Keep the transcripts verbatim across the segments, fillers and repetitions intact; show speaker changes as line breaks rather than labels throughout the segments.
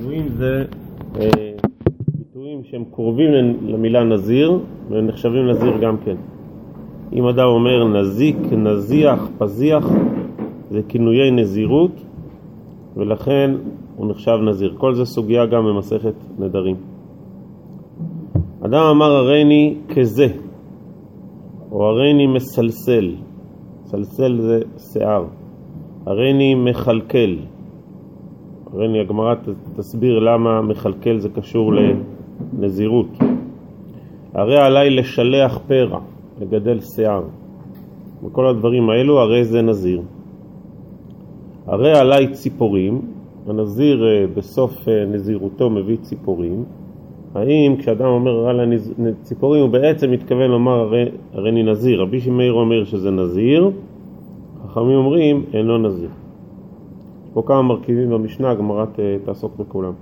כינויים זה אה, ביטויים שהם קרובים למילה נזיר, והם נחשבים נזיר גם כן. אם אדם אומר נזיק, נזיח, פזיח, זה כינויי נזירות, ולכן הוא נחשב נזיר. כל זה סוגיה גם במסכת נדרים. אדם אמר הריני כזה, או הריני מסלסל. סלסל זה שיער. הריני מחלקל. הריני, הגמרא תסביר למה מחלקל זה קשור לנזירות. הרי עליי לשלח פרע, לגדל שיער. וכל הדברים האלו הרי זה נזיר. הרי עליי ציפורים, הנזיר בסוף נזירותו מביא ציפורים. האם כשאדם אומר עליי ציפורים הוא בעצם מתכוון לומר הרי, הרי אני נזיר? רבי שמעיר אומר שזה נזיר, חכמים אומרים אינו נזיר. יש פה כמה מרכיבים במשנה, הגמרא תעסוק בכולם.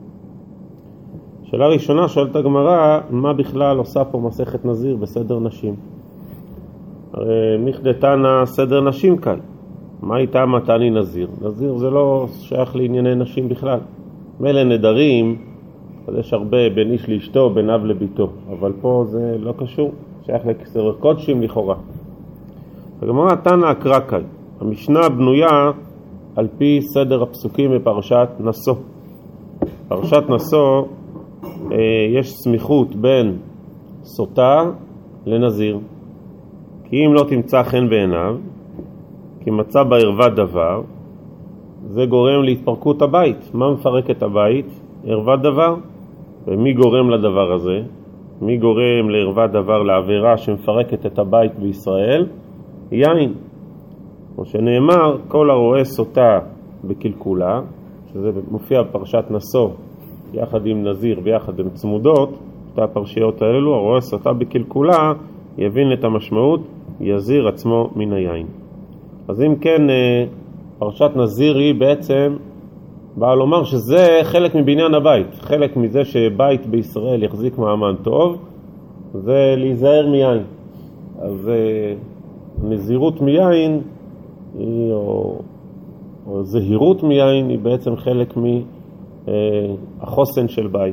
שאלה ראשונה שואלת הגמרא, מה בכלל עושה פה מסכת נזיר בסדר נשים? הרי מכדתנא סדר נשים קל. מה איתה מתני נזיר? נזיר זה לא שייך לענייני נשים בכלל. מילא נדרים, אז יש הרבה בין איש לאשתו, בין אב לביתו. אבל פה זה לא קשור, שייך לכסר קודשים לכאורה. הגמרא תנא אקרא קאי. המשנה בנויה על פי סדר הפסוקים בפרשת נשוא. פרשת נשוא יש סמיכות בין סוטה לנזיר. כי אם לא תמצא חן בעיניו, כי מצא בערווה דבר, זה גורם להתפרקות הבית. מה מפרק את הבית? ערווה דבר. ומי גורם לדבר הזה? מי גורם לערווה דבר, לעבירה שמפרקת את הבית בישראל? יין. כמו שנאמר, כל הרואה סוטה בקלקולה, שזה מופיע בפרשת נשוא, יחד עם נזיר ויחד עם צמודות, שתי הפרשיות האלו, הרואה סוטה בקלקולה, יבין את המשמעות, יזיר עצמו מן היין. אז אם כן, פרשת נזיר היא בעצם באה לומר שזה חלק מבניין הבית. חלק מזה שבית בישראל יחזיק מעמד טוב, זה להיזהר מיין. אז נזירות מיין, היא, או, או זהירות מיין, היא בעצם חלק מהחוסן של בית.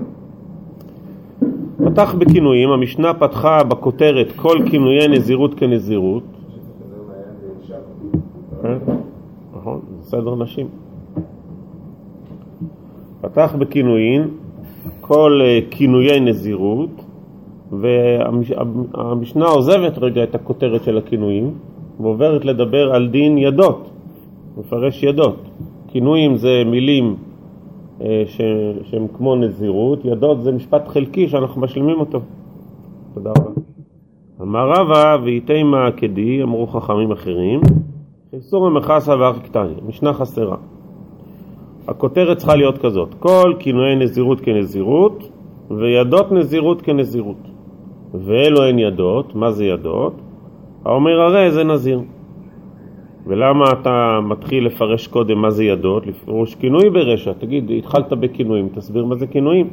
פתח בכינויים, המשנה פתחה בכותרת כל כינויי נזירות כנזירות. נכון, סדר נשים. פתח בכינויים כל כינויי נזירות, והמשנה עוזבת רגע את הכותרת של הכינויים ועוברת לדבר על דין ידות, מפרש ידות. כינויים זה מילים שהם כמו נזירות, ידות זה משפט חלקי שאנחנו משלימים אותו. תודה רבה. אמר רבא ויתימה כדי, אמרו חכמים אחרים, חיסור המחסה והרקטני, משנה חסרה. הכותרת צריכה להיות כזאת, כל כינויי נזירות כנזירות, וידות נזירות כנזירות. ואלו הן ידות, מה זה ידות? האומר הרי זה נזיר. ולמה אתה מתחיל לפרש קודם מה זה ידות? לפרוש כינוי ברשע, תגיד, התחלת בכינויים, תסביר מה זה כינויים.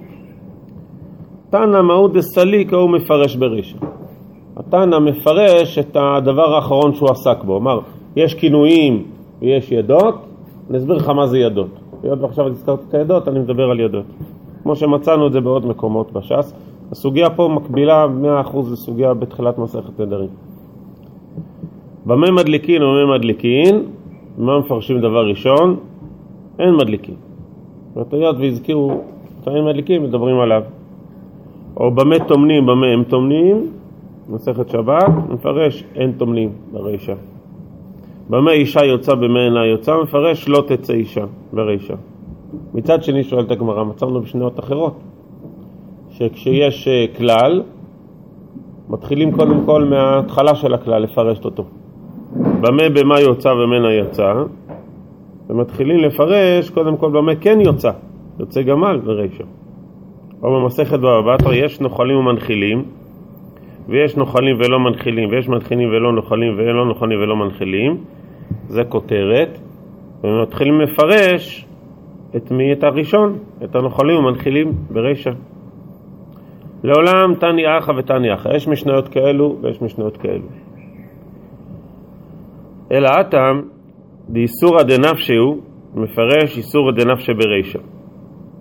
תנא מהו דסליק, הוא מפרש ברשע. התנא מפרש את הדבר האחרון שהוא עסק בו, אמר, יש כינויים ויש ידות, נסביר לך מה זה ידות. היות ועכשיו הזכרת את הידות, אני מדבר על ידות. כמו שמצאנו את זה בעוד מקומות בש"ס, הסוגיה פה מקבילה מאה אחוז לסוגיה בתחילת מסכת נדרים. במה מדליקין ובמה מדליקין, מה מפרשים דבר ראשון? אין מדליקין. והיות והזכירו את אין מדליקין, מדברים עליו. או במה תומנים, במה הם תומנים, מסכת שבת, מפרש אין תומנים ברישה. במה אישה יוצא, במה אינה יוצא, מפרש לא תצא אישה ברישה. מצד שני שואלת הגמרא, מצאנו בשניות אחרות, שכשיש כלל, מתחילים קודם כל מההתחלה של הכלל לפרש אותו. במה במה יוצא במה אינה יוצא, ומתחילים לפרש קודם כל במה כן יוצא, יוצא גמל ברישה. או במסכת בבא בתרא יש נוחלים ומנחילים, ויש נוחלים ולא מנחילים, ויש מנחילים ולא נוחלים, ולא נוחלים ולא מנחילים. זה כותרת, ומתחילים לפרש את מי? את הראשון, את הנוחלים ומנחילים ברישה. לעולם תני אחא ותני אחא, יש משניות כאלו ויש משניות כאלו. אלא אתם דאיסורא דנפשהו, מפרש איסורא דנפשי ברישה.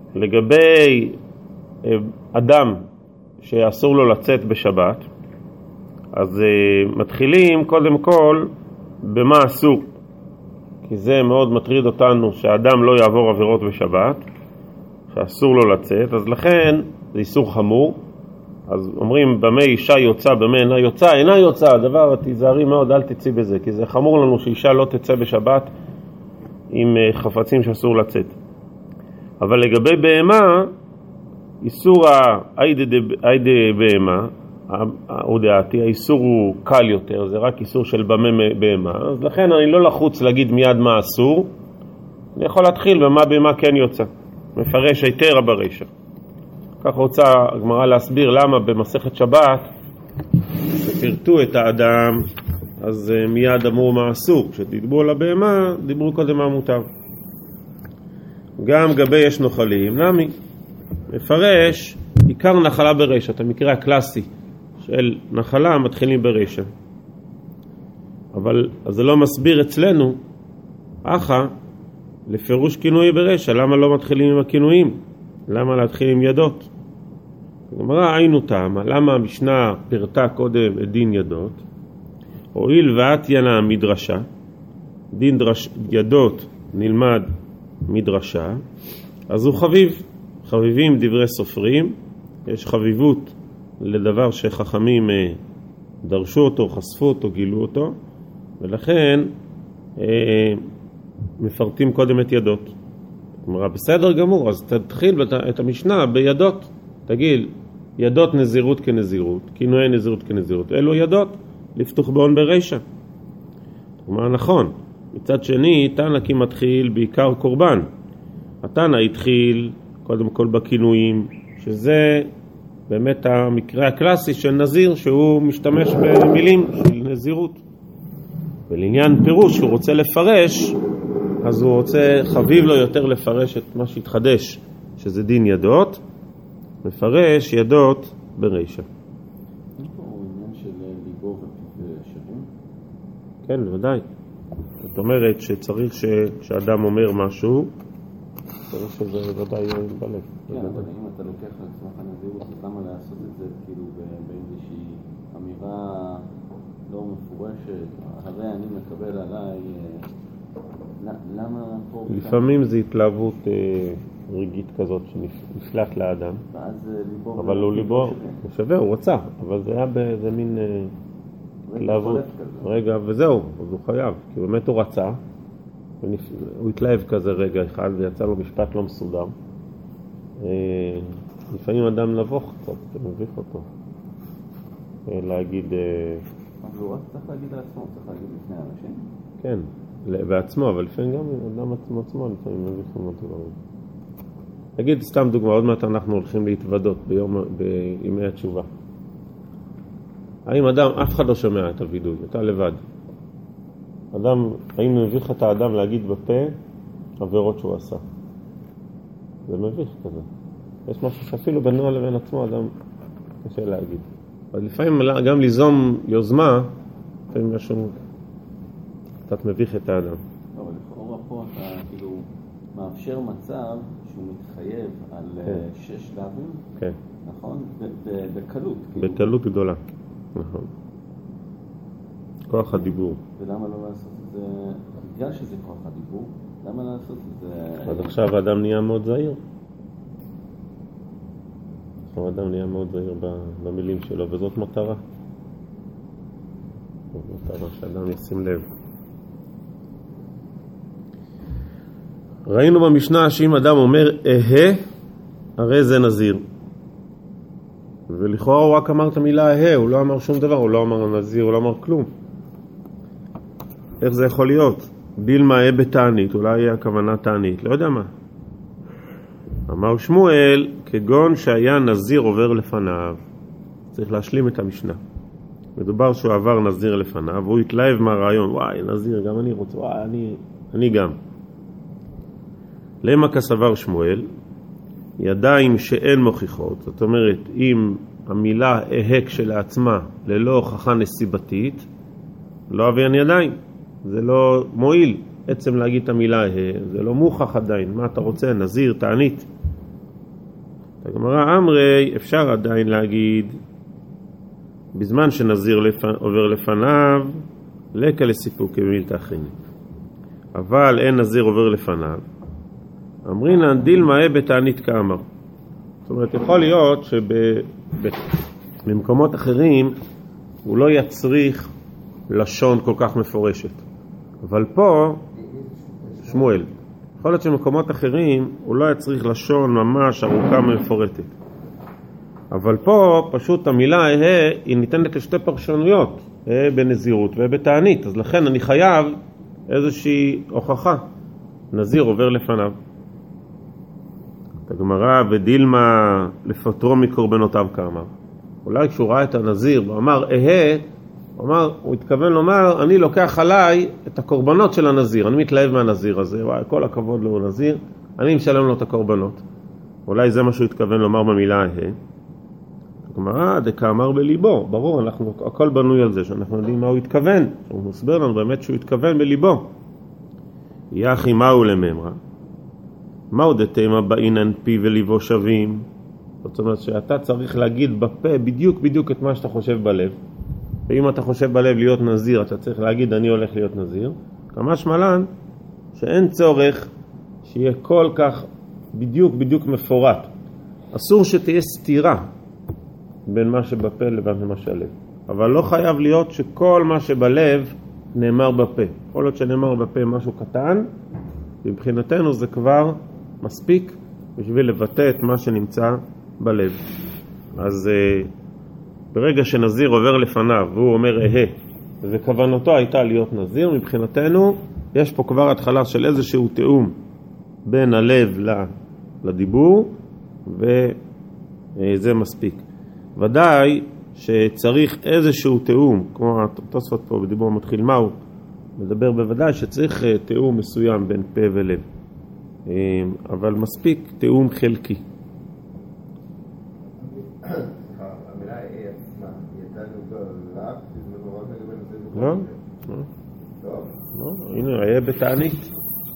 לגבי אדם שאסור לו לצאת בשבת, אז מתחילים קודם כל במה אסור, כי זה מאוד מטריד אותנו שהאדם לא יעבור עבירות בשבת, שאסור לו לצאת, אז לכן זה איסור חמור. אז אומרים במה אישה יוצא, במה אינה יוצא. אינה יוצא, הדבר תיזהרי מאוד, אל תצאי בזה, כי זה חמור לנו שאישה לא תצא בשבת עם חפצים שאסור לצאת. אבל לגבי בהמה, איסור האיידה בהמה, ההודעתי, האיסור הוא קל יותר, זה רק איסור של במה בהמה, אז לכן אני לא לחוץ להגיד מיד מה אסור, אני יכול להתחיל במה בהמה כן יוצא, מפרש היתר ברישה. כך רוצה הגמרא להסביר למה במסכת שבת שפרטו את האדם, אז מיד אמרו מה אסור, כשדיברו על הבהמה דיברו קודם מה מותר. גם גבי יש נוחלים, נמי מפרש עיקר נחלה ברישה, את המקרה הקלאסי של נחלה מתחילים ברישה, אבל אז זה לא מסביר אצלנו אחא לפירוש כינוי ברישה, למה לא מתחילים עם הכינויים, למה להתחיל עם ידות. הגמרא היינו טעמה, למה המשנה פרטה קודם את דין ידות, הואיל ועתיינה מדרשה, דין דרש, ידות נלמד מדרשה, אז הוא חביב, חביבים דברי סופרים, יש חביבות לדבר שחכמים דרשו אותו, חשפו אותו, גילו אותו, ולכן אה, מפרטים קודם את ידות. אמרה בסדר גמור, אז תתחיל את המשנה בידות, תגיד ידות נזירות כנזירות, כינויי נזירות כנזירות, אלו ידות לפתוח בעון ברישה. אמרה נכון, מצד שני תנא כי מתחיל בעיקר קורבן, התנא התחיל קודם כל בכינויים, שזה באמת המקרה הקלאסי של נזיר, שהוא משתמש במילים של נזירות. ולעניין פירוש שהוא רוצה לפרש, אז הוא רוצה, חביב לו יותר לפרש את מה שהתחדש, שזה דין ידות, מפרש ידות ברישה.
יש פה עניין של ליבו ושבים?
כן, בוודאי. זאת אומרת שצריך שאדם אומר משהו, צריך שזה ודאי בלב.
כן, אבל אם אתה לוקח לעצמך נזירות, אז למה לעשות את זה כאילו באיזושהי אמירה לא מפורשת, הרי אני מקבל עליי, למה פה...
לפעמים זה התלהבות רגעית כזאת שנפלט לאדם, אבל הוא ליבו, הוא שווה, הוא רצה, אבל זה היה באיזה מין התלהבות, רגע, וזהו, אז הוא חייב, כי באמת הוא רצה, הוא התלהב כזה רגע אחד ויצא לו משפט לא מסודר. לפעמים אדם נבוך קצת, זה מביך אותו להגיד,
אבל הוא רק צריך להגיד לעצמו, צריך להגיד לפני אנשים.
כן, בעצמו, אבל לפעמים גם אדם עצמו עצמו לפעמים מביכים אותו. נגיד סתם דוגמה, עוד מעט אנחנו הולכים להתוודות ביום, בימי התשובה. האם אדם, אף אחד לא שומע את הוידוי, אתה לבד. אדם, האם מביך את האדם להגיד בפה עבירות שהוא עשה? זה מביך כזה. יש משהו שאפילו בינו לבין עצמו אדם קשה להגיד. אבל לפעמים גם ליזום יוזמה, לפעמים משהו קצת מביך את האדם.
לא, אבל לכאורה פה אתה כאילו מאפשר מצב שהוא מתחייב על כן. שש דברים,
כן.
נכון? בקלות.
בקלות כאילו. גדולה, נכון. כוח הדיבור.
ולמה לא לעשות את זה, בגלל שזה כוח הדיבור, למה לא לעשות את זה?
אז עכשיו האדם נהיה מאוד זהיר. עכשיו האדם נהיה מאוד זהיר במילים שלו, וזאת מטרה. זאת מטרה שאדם ישים לב. ראינו במשנה שאם אדם אומר אהה, הרי זה נזיר. ולכאורה הוא רק אמר את המילה אהה, הוא לא אמר שום דבר, הוא לא אמר נזיר, הוא לא אמר כלום. איך זה יכול להיות? דילמה אהה בתענית, אולי יהיה הכוונה תענית, לא יודע מה. אמר שמואל, כגון שהיה נזיר עובר לפניו, צריך להשלים את המשנה. מדובר שהוא עבר נזיר לפניו, והוא התלהב מהרעיון, וואי נזיר, גם אני רוצה, וואי אני, אני גם. למה כסבר שמואל? ידיים שאין מוכיחות, זאת אומרת, אם המילה אהה כשלעצמה ללא הוכחה נסיבתית, לא אביין ידיים, זה לא מועיל. עצם להגיד את המילה אהה, זה לא מוכח עדיין. מה אתה רוצה? נזיר, תענית. הגמרא אמרי, אפשר עדיין להגיד, בזמן שנזיר לפ... עובר לפניו, לקה לסיפוק במילתא אחרינית. אבל אין נזיר עובר לפניו, אמרינן דילמה בתענית כאמר. זאת אומרת, יכול להיות שבמקומות אחרים הוא לא יצריך לשון כל כך מפורשת. אבל פה, שמואל, יכול להיות שבמקומות אחרים הוא לא יצריך לשון ממש ארוכה ומפורטת. אבל פה פשוט המילה ה' היא ניתנת לשתי פרשנויות, בנזירות ובתענית. אז לכן אני חייב איזושהי הוכחה. נזיר עובר לפניו. הגמרא ודילמה לפטרו מקורבנותיו כאמר. אולי כשהוא ראה את הנזיר ואמר אהה, הוא אמר, הוא התכוון לומר, אני לוקח עליי את הקורבנות של הנזיר, אני מתלהב מהנזיר הזה, וואי, כל הכבוד לו נזיר, אני משלם לו את הקורבנות. אולי זה מה שהוא התכוון לומר במילה אהה. הגמרא דקאמר בליבו, ברור, אנחנו, הכל בנוי על זה, שאנחנו יודעים מה הוא התכוון, הוא מסביר לנו באמת שהוא התכוון בליבו. יחי מהו לממרה? מהו דתימה באינן פי וליבו שווים? זאת אומרת שאתה צריך להגיד בפה בדיוק בדיוק את מה שאתה חושב בלב. ואם אתה חושב בלב להיות נזיר, אתה צריך להגיד אני הולך להיות נזיר. כמה שמלן שאין צורך שיהיה כל כך בדיוק בדיוק מפורט. אסור שתהיה סתירה בין מה שבפה לבין מה שהלב. אבל לא חייב להיות שכל מה שבלב נאמר בפה. יכול להיות שנאמר בפה משהו קטן, מבחינתנו זה כבר מספיק בשביל לבטא את מה שנמצא בלב. אז uh, ברגע שנזיר עובר לפניו והוא אומר אהה, וכוונתו הייתה להיות נזיר, מבחינתנו יש פה כבר התחלה של איזשהו תאום בין הלב לדיבור, וזה מספיק. ודאי שצריך איזשהו תאום, כמו התוספות פה בדיבור מתחיל מהו, מדבר בוודאי שצריך תאום מסוים בין פה ולב, אבל מספיק תאום חלקי.
המילה היא עצמה, היא הייתה נוגע לאו, בזמן רק לגבי נושא
לא?
לא.
לא, הנה, היה בתענית.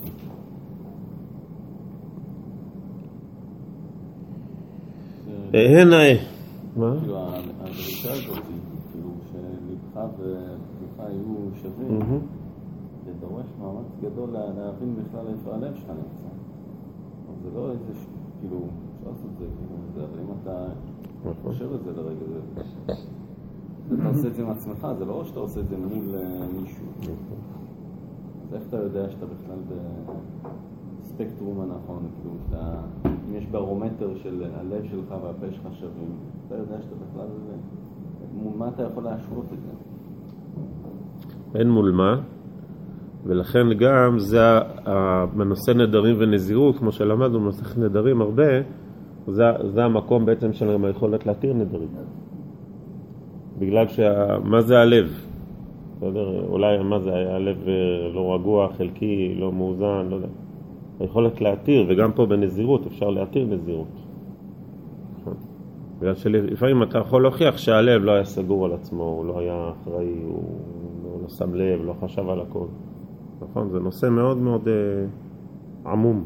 הנה, מה?
כאילו, הדרישה הזאת, כאילו, שלבך ולבך יהיו שווים, זה דורש מאמץ גדול להבין בכלל איפה הלב שלך נמצא. זה לא איזה, כאילו, אפשר לעשות את זה, כאילו, אבל אם אתה חושב את זה לרגע, אתה עושה את זה עם עצמך, זה לא שאתה עושה את זה מול מישהו. אז איך אתה יודע שאתה בכלל בספקטרום הנכון, כאילו, שאתה... אם יש ברומטר של הלב שלך והפה שלך שווים, אתה יודע שאתה בכלל, מול מה אתה יכול להשוות את זה?
אין מול מה, ולכן גם זה בנושא נדרים ונזירות, כמו שלמדנו בנושא נדרים הרבה, זה, זה המקום בעצם של היכולת להתיר נדרים. בגלל שמה זה הלב? בסדר? אולי מה זה היה הלב לא רגוע, חלקי, לא מאוזן, לא יודע. היכולת להתיר, וגם פה בנזירות אפשר להתיר נזירות. בגלל שלפעמים אתה יכול להוכיח שהלב לא היה סגור על עצמו, הוא לא היה אחראי, הוא לא שם לב, לא חשב על הכל. נכון? זה נושא מאוד מאוד אה, עמום.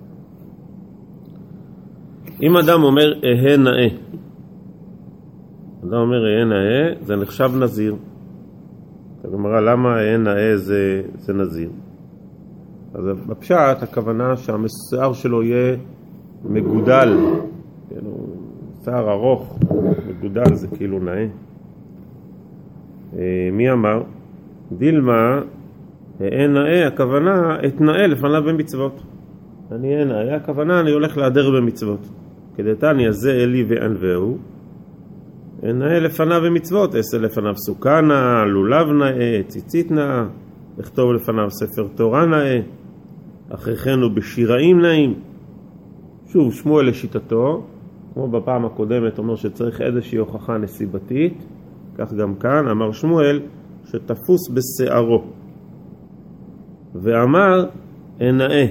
אם אדם אומר אהה נאה, אדם אומר אהה נאה, זה נחשב נזיר. אתה גמרה, למה אהה נאה זה, זה נזיר? אז בפשט הכוונה שהשיער שלו יהיה מגודל, כן, שיער ארוך, מגודל זה כאילו נאה. מי אמר? דילמה, אין נאה, הכוונה את נאה לפניו במצוות. אני אין נאה, הכוונה אני הולך להדר במצוות. כדתניא זה אלי וענווהו, אין נאה לפניו במצוות, עשה לפניו סוכנה, לולב נאה, ציצית נאה, לכתוב לפניו ספר תורה נאה, אחרי כן הוא בשיראים נאים. שוב, שמואל לשיטתו, כמו בפעם הקודמת אומר שצריך איזושהי הוכחה נסיבתית, כך גם כאן אמר שמואל שתפוס בשערו ואמר נאה.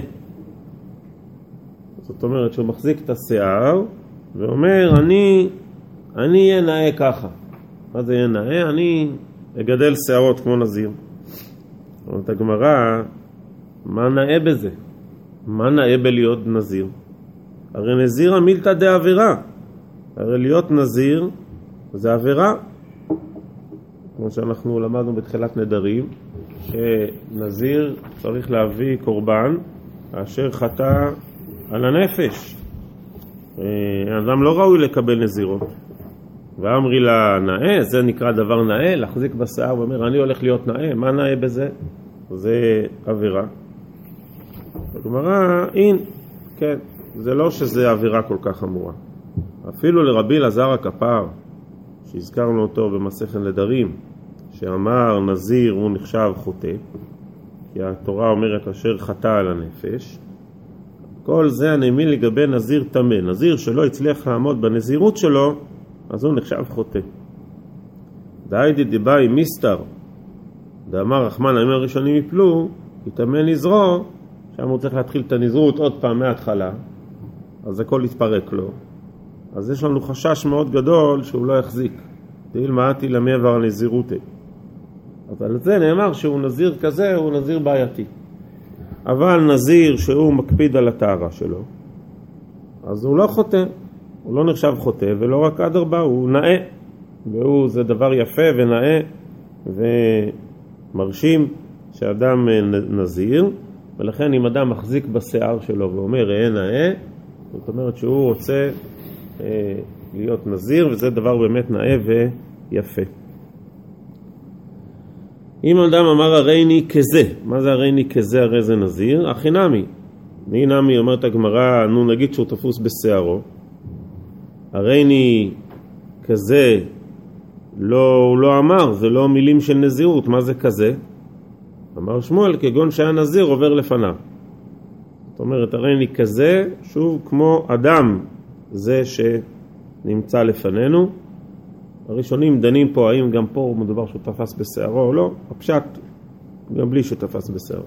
זאת אומרת שהוא מחזיק את השיער ואומר אני אני אהיה נאה ככה. מה זה יהיה נאה? אני אגדל שערות כמו נזיר. אומרת הגמרא, מה נאה בזה? מה נאה בלהיות נזיר? הרי נזיר המילתא דעבירה. הרי להיות נזיר זה עבירה. כמו שאנחנו למדנו בתחילת נדרים, שנזיר צריך להביא קורבן אשר חטא על הנפש. האדם לא ראוי לקבל נזירות. ואמרי לה נאה, זה נקרא דבר נאה, להחזיק בשיער ואומר אני הולך להיות נאה, מה נאה בזה? זה עבירה. הגמרא, אין, כן, זה לא שזה עבירה כל כך חמורה. אפילו לרבי אלעזר הכפר, שהזכרנו אותו במסכת נדרים, שאמר נזיר הוא נחשב חוטא, כי התורה אומרת אשר חטא על הנפש, כל זה הנאמין לגבי נזיר תמה. נזיר שלא הצליח לעמוד בנזירות שלו, אז הוא נחשב חוטא. דאידי דיבאי מיסטר, דאמר רחמן הימים הראשונים יפלו, יתאמן נזרו, שם הוא צריך להתחיל את הנזרות עוד פעם מההתחלה, אז הכל יתפרק לו. אז יש לנו חשש מאוד גדול שהוא לא יחזיק. תהיל מעתי למעבר נזירותי. אבל על זה נאמר שהוא נזיר כזה, הוא נזיר בעייתי. אבל נזיר שהוא מקפיד על הטהרה שלו, אז הוא לא חוטא. הוא לא נחשב חוטא, ולא רק אדרבה, הוא נאה. והוא, זה דבר יפה ונאה ומרשים שאדם נזיר. ולכן אם אדם מחזיק בשיער שלו ואומר ראה נאה, זאת אומרת שהוא רוצה אה, להיות נזיר, וזה דבר באמת נאה ויפה. אם אדם אמר הריני כזה, מה זה הריני כזה? הרי זה נזיר, אחי נמי. מי נמי אומרת הגמרא, נו נגיד שהוא תפוס בשיערו, הריני כזה לא, הוא לא אמר, זה לא מילים של נזירות, מה זה כזה? אמר שמואל, כגון שהיה נזיר עובר לפניו. זאת אומרת, הריני כזה, שוב כמו אדם זה שנמצא לפנינו. הראשונים דנים פה, האם גם פה מדובר שהוא תפס בשערו או לא, הפשט גם בלי שהוא תפס בשערו.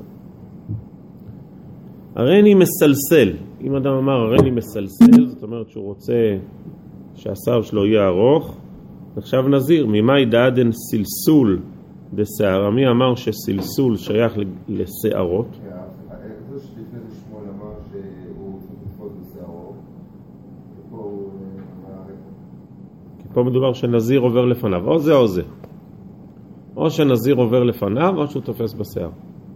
הריני מסלסל, אם אדם אמר הריני מסלסל, זאת אומרת שהוא רוצה שהשיער שלו יהיה ארוך, נחשב נזיר. ממאי דעדן סלסול בשערה, מי אמר שסלסול שייך לשערות?
זה שלפני זה שמואל אמר שהוא תפוס בשערו, ופה הוא אמר
כי פה מדובר שנזיר עובר לפניו, או זה או זה, או שנזיר עובר לפניו או שהוא תופס בשיער.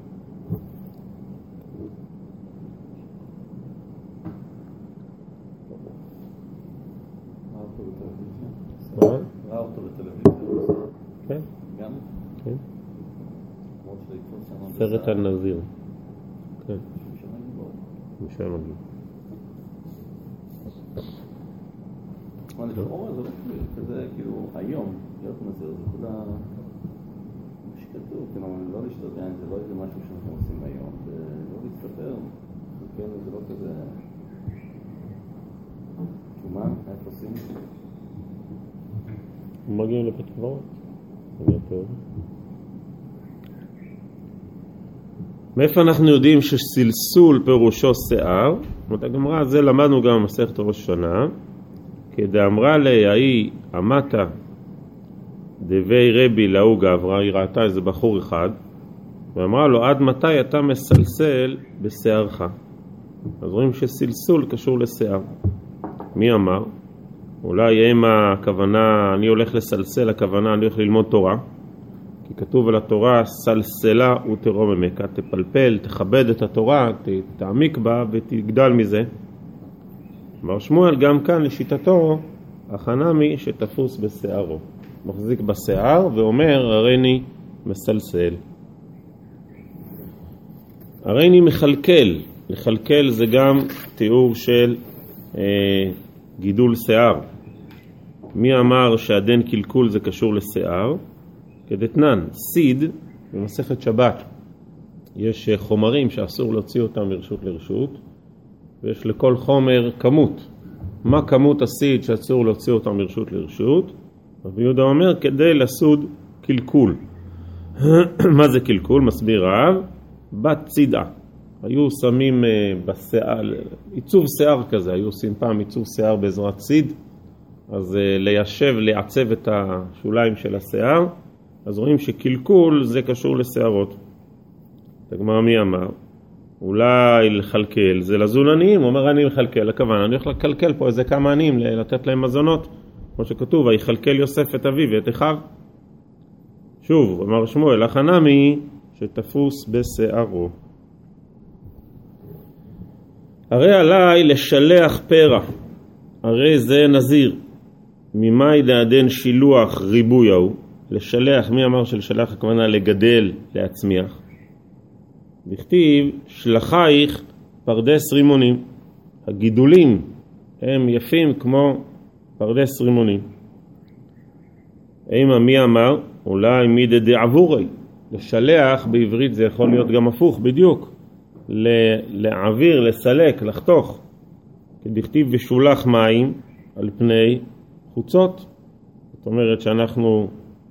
ראה אותו בטלוויזיה?
כן.
גם?
כן. סרט על נזיר. כן. משם מגיע.
מה לכאורה זה לא כזה, כאילו, היום, להיות נזיר, זה כולה שכתוב, כאילו, לא לשתות יין, זה לא איזה משהו שאנחנו עושים היום, זה לא להסתפר, כן, זה לא כזה... ומה? איך עושים?
מגיעים לבית קברות. זה טוב. מאיפה אנחנו יודעים שסלסול פירושו שיער? זאת הגמרא, זה למדנו גם במסכת ראש השנה. כדאמרה להיא אמתה דבי רבי לאו גברא, היא ראתה איזה בחור אחד, ואמרה לו עד מתי אתה מסלסל בשיערך? אז רואים שסלסול קשור לשיער. מי אמר? אולי אם הכוונה אני הולך לסלסל, הכוונה אני הולך ללמוד תורה, כי כתוב על התורה סלסלה ותרוממך, תפלפל, תכבד את התורה, תעמיק בה ותגדל מזה. אמר שמואל גם כאן לשיטתו החנמי שתפוס בשערו, מחזיק בשיער ואומר הריני מסלסל. הריני מחלקל, לחלקל זה גם תיאור של אה, גידול שיער. מי אמר שהדין קלקול זה קשור לשיער? כדתנן, סיד במסכת שבת יש חומרים שאסור להוציא אותם מרשות לרשות, ויש לכל חומר כמות. מה כמות הסיד שאסור להוציא אותם מרשות לרשות? רבי יהודה אומר כדי לסוד קלקול. מה זה קלקול? מסביר רב, בת צידה. היו שמים בשיער, עיצוב שיער כזה, היו עושים פעם עיצוב שיער בעזרת סיד, אז ליישב, לעצב את השוליים של השיער, אז רואים שקלקול זה קשור לשיערות. הגמרא מי אמר? אולי לחלקל, זה לזון עניים, הוא אומר אני מחלקל, הכוונה, אני הולך לקלקל פה איזה כמה עניים, לתת להם מזונות, כמו שכתוב, ויחלקל יוסף את אביו ואת אחיו. שוב, אמר שמואל, החנמי שתפוס בשערו. הרי עליי לשלח פרע, הרי זה נזיר, ממאי דעדן שילוח ריבוי ההוא, לשלח, מי אמר שלשלח הכוונה לגדל, להצמיח? בכתיב, שלחייך פרדס רימונים, הגידולים הם יפים כמו פרדס רימונים. אימה מי אמר? אולי מידי דעבורי, לשלח בעברית זה יכול להיות גם הפוך בדיוק, להעביר, לסלק, לחתוך, כדכתיב ושולח מים על פני חוצות. זאת אומרת שאנחנו,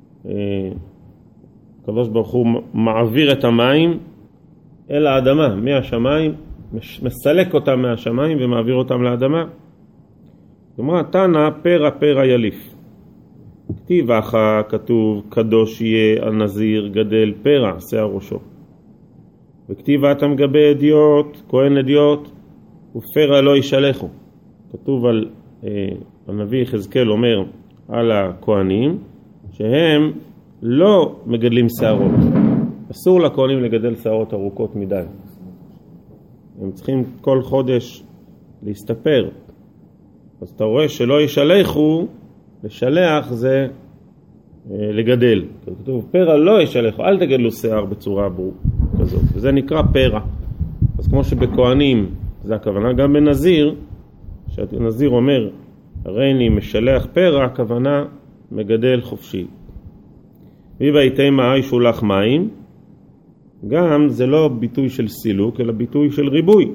הקדוש ברוך הוא מעביר את המים אל האדמה, מהשמיים, מסלק אותם מהשמיים ומעביר אותם לאדמה. זאת אומרת, תנא פרע פרע יליף. כתיב אחא כתוב קדוש יהיה הנזיר גדל פרע שיער ראשו. וכתיב אתם גבי אדיוט, כהן אדיוט, ופרע לא ישלחו. כתוב על, אה, הנביא יחזקאל אומר על הכהנים, שהם לא מגדלים שערות. אסור לכהנים לגדל שערות ארוכות מדי. הם צריכים כל חודש להסתפר. אז אתה רואה שלא ישלחו, לשלח זה אה, לגדל. כתוב פרע לא ישלחו, אל תגדלו שיער בצורה ברורה כזאת. וזה נקרא פרע. אז כמו שבכהנים זה הכוונה, גם בנזיר, שהנזיר אומר הרי אני משלח פרע, הכוונה מגדל חופשי. ויבאתי מאי שולח מים, גם זה לא ביטוי של סילוק, אלא ביטוי של ריבוי.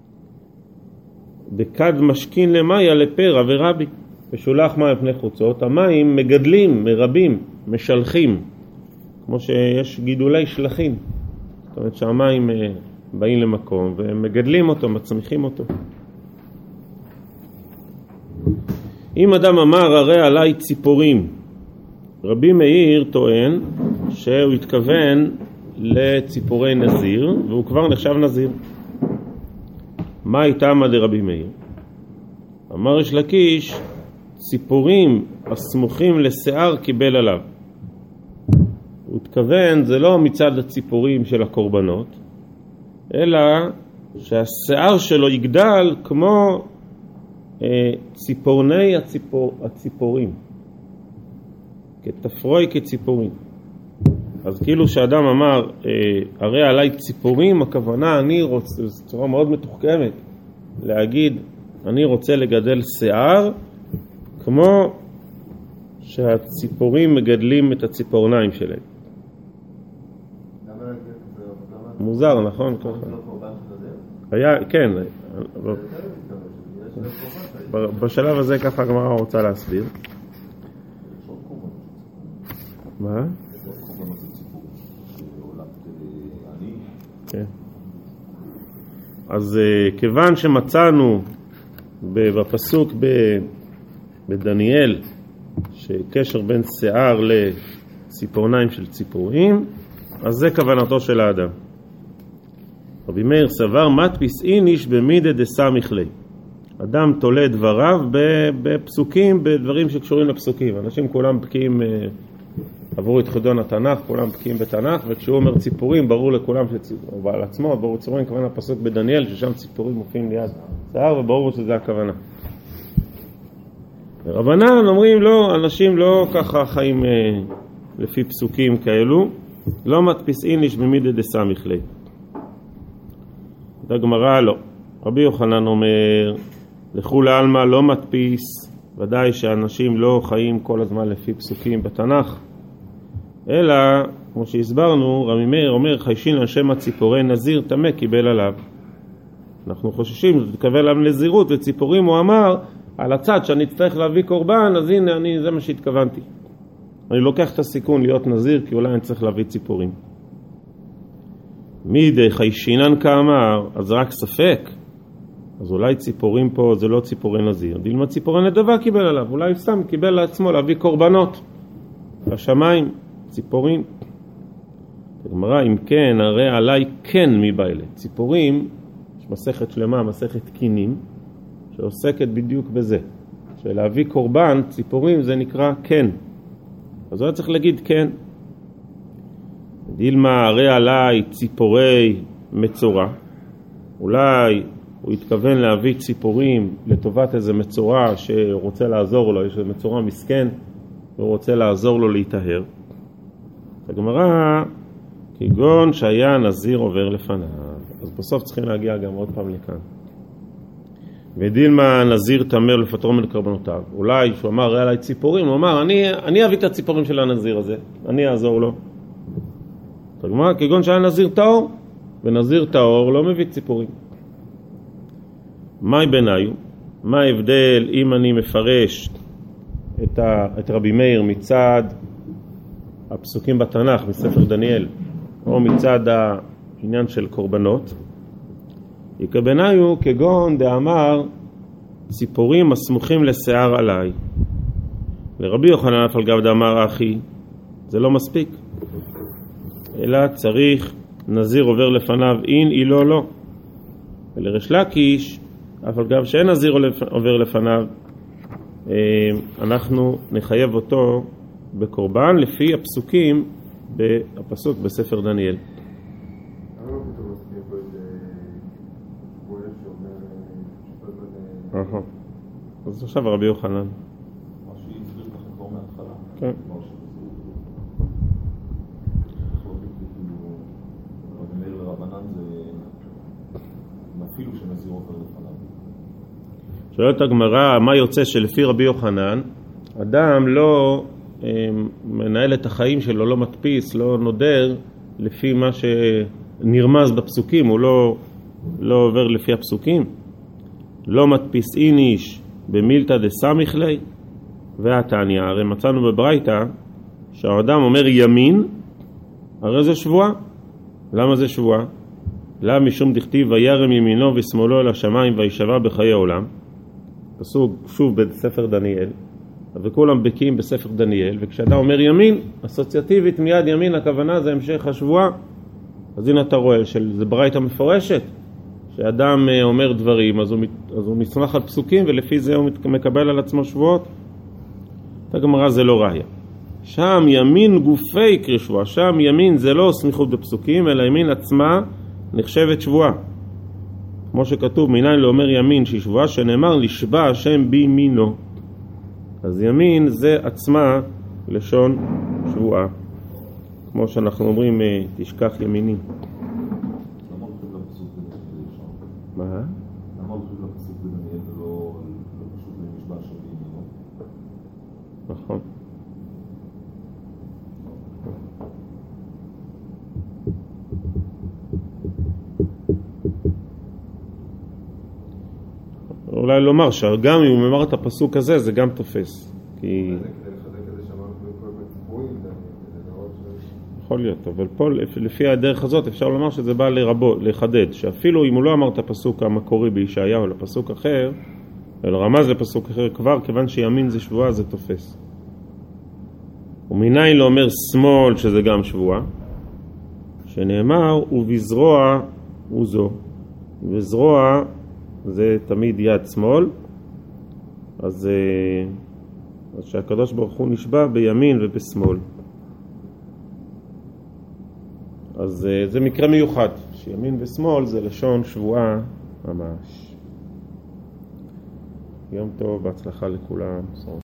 דקד משכין למאיה לפרע ורבי, ושולח מים פני חוצות, המים מגדלים, מרבים, משלחים, כמו שיש גידולי שלחים. זאת אומרת שהמים באים למקום והם מגדלים אותו, מצמיחים אותו. אם אדם אמר הרי עליי ציפורים, רבי מאיר טוען שהוא התכוון לציפורי נזיר, והוא כבר נחשב נזיר. מה הייתה מה לרבי מאיר? אמר יש לקיש, ציפורים הסמוכים לשיער קיבל עליו. הוא התכוון, זה לא מצד הציפורים של הקורבנות, אלא שהשיער שלו יגדל כמו אה, ציפורני הציפור, הציפורים. כתפרוי כציפורים. אז כאילו שאדם אמר, אה, הרי עליי ציפורים, הכוונה אני רוצה, זו צורה מאוד מתוחכמת, להגיד, אני רוצה לגדל שיער, כמו שהציפורים מגדלים את הציפורניים שלהם. מוזר, נכון? היה, כן. בשלב הזה ככה הגמרא רוצה להסביר. מה? כן. אז כיוון שמצאנו בפסוק בדניאל שקשר בין שיער לציפורניים של ציפורים, אז זה כוונתו של האדם. רבי מאיר סבר מדפיס איניש במידי דסמיך ליה. אדם תולה דבריו בפסוקים, בדברים שקשורים לפסוקים. אנשים כולם בקיאים עבור את חידון התנ"ך, כולם בקיאים בתנ"ך, וכשהוא אומר ציפורים, ברור לכולם שציפורים, ועל עצמו, ברור ציפורים, כוונה פסוק בדניאל, ששם ציפורים מופיעים ליד שיער, וברור שזה הכוונה. רבנן אומרים לא, אנשים לא ככה חיים אה, לפי פסוקים כאלו, לא מדפיס איניש במידי דסמיך ליה. את הגמרא לא. רבי יוחנן אומר, לכול העלמא לא מדפיס, ודאי שאנשים לא חיים כל הזמן לפי פסוקים בתנ"ך, אלא, כמו שהסברנו, רבי מאיר אומר, חיישין על שם הציפורי נזיר תמה קיבל עליו. אנחנו חוששים, זה תקבל עליו נזירות, וציפורים הוא אמר, על הצד שאני צריך להביא קורבן, אז הנה, אני, זה מה שהתכוונתי. אני לוקח את הסיכון להיות נזיר, כי אולי אני צריך להביא ציפורים. מידי חיישינן כאמר, אז רק ספק. אז אולי ציפורים פה זה לא ציפורי נזיר. דילמה ציפורי נדבה קיבל עליו, אולי סתם קיבל לעצמו להביא קורבנות. לשמיים, ציפורים. הגמרא, אם כן, הרי עליי כן מבעלה. ציפורים, יש מסכת שלמה, מסכת קינים, שעוסקת בדיוק בזה. שלהביא קורבן, ציפורים, זה נקרא כן. אז הוא היה צריך להגיד כן. דילמה, הרי עליי ציפורי מצורע. אולי הוא התכוון להביא ציפורים לטובת איזה מצורע שרוצה לעזור לו, יש איזה מצורע מסכן, והוא רוצה לעזור לו להתאהר. הגמרא, כגון שהיה נזיר עובר לפניו. אז בסוף צריכים להגיע גם עוד פעם לכאן. ודילמה נזיר תמר לפטרו מן קרבנותיו. אולי שהוא אמר, ראה עליי ציפורים, הוא אמר, אני, אני אביא את הציפורים של הנזיר הזה, אני אעזור לו. הגמרא, כגון שהיה נזיר טהור, ונזיר טהור לא מביא ציפורים. מהי ביניו? מה ההבדל אם אני מפרש את, ה, את רבי מאיר מצד הפסוקים בתנ"ך, מספר דניאל, או מצד העניין של קורבנות? יקבניו כגון דאמר ציפורים הסמוכים לשיער עליי. לרבי יוחנן אף על גב דאמר אחי, זה לא מספיק, אלא צריך נזיר עובר לפניו אין אילו לא. ולריש לקיש אף על גב שאין נזיר עובר לפניו, אנחנו נחייב אותו בקורבן לפי הפסוקים בפסוק בספר דניאל. אז עכשיו רבי יוחנן.
מה שהסביר לך כבר מההתחלה.
כן.
רבי מאיר ורבנן זה אפילו שנזיר עובר לפניו.
שואלת הגמרא, מה יוצא שלפי רבי יוחנן, אדם לא מנהל את החיים שלו, לא מדפיס, לא נודר לפי מה שנרמז בפסוקים, הוא לא, לא עובר לפי הפסוקים. לא מדפיס איניש במילתא דסמיך לי והתניא. הרי מצאנו בברייתא שהאדם אומר ימין, הרי זה שבועה. למה זה שבועה? למה משום דכתיב וירם ימינו ושמאלו אל השמיים וישבע בחיי העולם. פסוק שוב בספר דניאל, וכולם בקיאים בספר דניאל, וכשאדם אומר ימין, אסוציאטיבית מיד ימין, הכוונה זה המשך השבועה. אז הנה אתה רואה שזה ברייתא מפורשת, שאדם אומר דברים, אז הוא, אז הוא נסמך על פסוקים, ולפי זה הוא מקבל על עצמו שבועות. את הגמרא זה לא ראיה. שם ימין גופי יקרא שבועה, שם ימין זה לא סמיכות בפסוקים, אלא ימין עצמה נחשבת שבועה. כמו שכתוב, מניין לא אומר ימין שהיא שבועה, שנאמר לשבע השם בימינו. אז ימין זה עצמה לשון שבועה. כמו שאנחנו אומרים, תשכח ימיני. מה?
למה הולכים לפסוק בדניאל ולא פשוט למשבע השם בימינו?
נכון. אולי לומר שגם אם הוא אמר את הפסוק הזה, זה גם תופס. כי... יכול להיות, אבל פה לפי הדרך הזאת אפשר לומר שזה בא לרבו, לחדד, שאפילו אם הוא לא אמר את הפסוק המקורי בישעיהו לפסוק אחר, אלא רמז לפסוק אחר כבר, כיוון שימין זה שבועה, זה תופס. ומניין לא אומר שמאל, שזה גם שבועה, שנאמר ובזרוע הוא זו. וזרוע זה תמיד יד שמאל, אז, אז שהקדוש ברוך הוא נשבע בימין ובשמאל. אז זה מקרה מיוחד, שימין ושמאל זה לשון שבועה ממש. יום טוב, בהצלחה לכולם.